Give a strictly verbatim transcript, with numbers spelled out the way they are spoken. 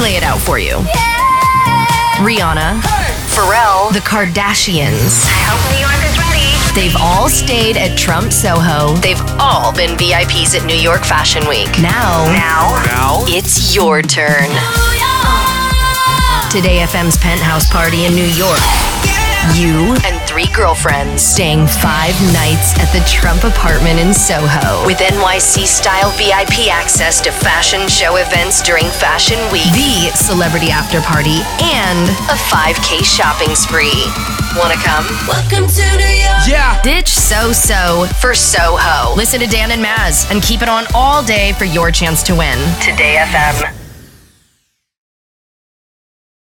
lay it out for you. Rihanna, Pharrell, the Kardashians. I hope New York is ready. They've all stayed at Trump Soho. They've all been V I Ps at New York Fashion Week. Now, Now, Now? it's your turn. Today F M's penthouse party in New York. You and three girlfriends staying five nights at the Trump apartment in Soho with N Y C-style V I P access to fashion show events during Fashion Week, the celebrity after party, and a five K shopping spree. Wanna come? welcome to New York. Yeah. Ditch So-So for Soho. Listen to Dan and Maz and keep it on all day for your chance to win. Today F M.